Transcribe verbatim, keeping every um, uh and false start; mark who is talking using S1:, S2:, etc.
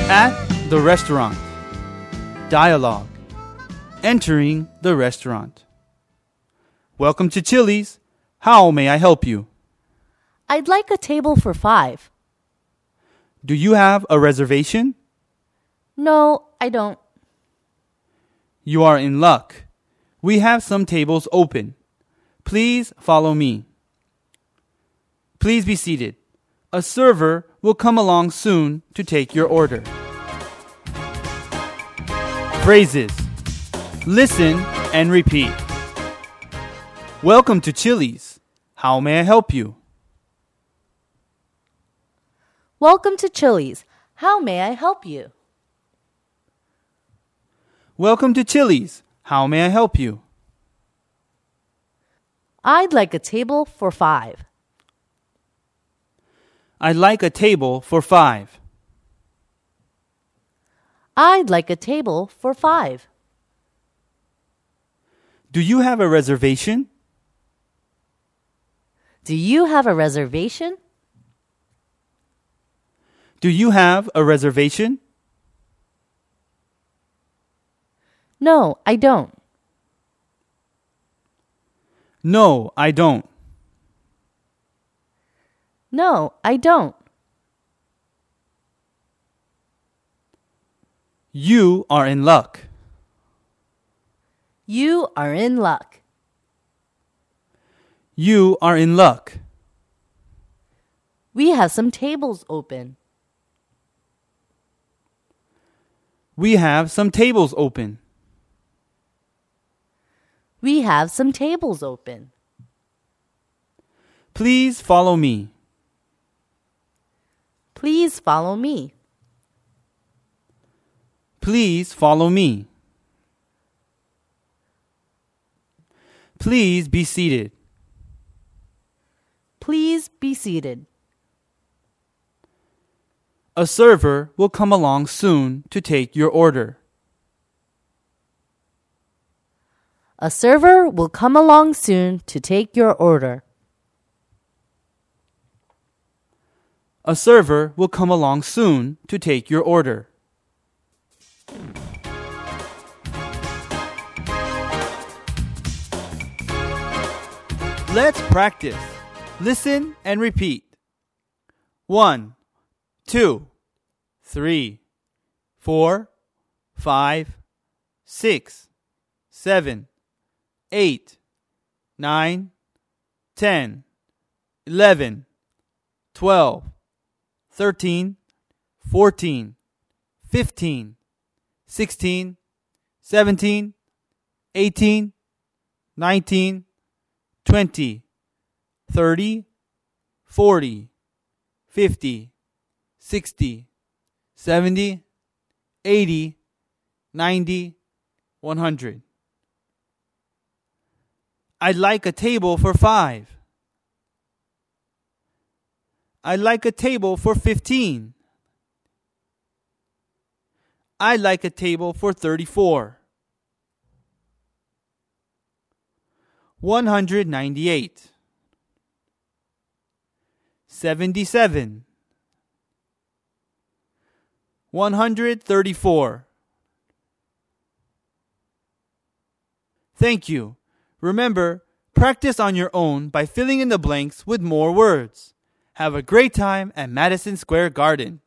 S1: At the restaurant. Dialogue. Entering the restaurant. Welcome to Chili's. How may I help you?
S2: I'd like a table for five.
S1: Do you have a reservation?
S2: No, I don't.
S1: You are in luck. We have some tables open. Please follow me. Please be seated. A server will come along soon to take your order. Phrases. Listen and repeat. Welcome to Chili's. How may I help you?
S2: Welcome to Chili's. How may I help you?
S1: Welcome to Chili's. How may I help you?
S2: I'd like a table for five.
S1: I'd like a table for five.
S2: I'd like a table for five.
S1: Do you have a reservation?
S2: Do you have a reservation?
S1: Do you have a reservation?
S2: No, I don't.
S1: No, I don't.
S2: No, I don't.
S1: You are in luck.
S2: You are in luck.
S1: You are in luck.
S2: We have some tables open.
S1: We have some tables open.
S2: We have some tables open.
S1: Please follow me.
S2: Please follow me.
S1: Please follow me. Please be seated.
S2: Please be seated.
S1: A server will come along soon to take your order.
S2: A server will come along soon to take your order.
S1: A server will come along soon to take your order. Let's practice. Listen and repeat. One, two, three, four, five, six, seven, eight, nine, ten, eleven, twelve, thirteen, fourteen, fifteen, sixteen, seventeen, eighteen, nineteen, twenty, thirty, forty, fifty, sixty, seventy, eighty, ninety, one hundred. I'd like a table for five. I'd like a table for fifteen. I'd like a table for thirty-four. one hundred ninety-eight. seventy-seven. one hundred thirty-four. Thank you. Remember, practice on your own by filling in the blanks with more words. Have a great time at Madison Square Garden.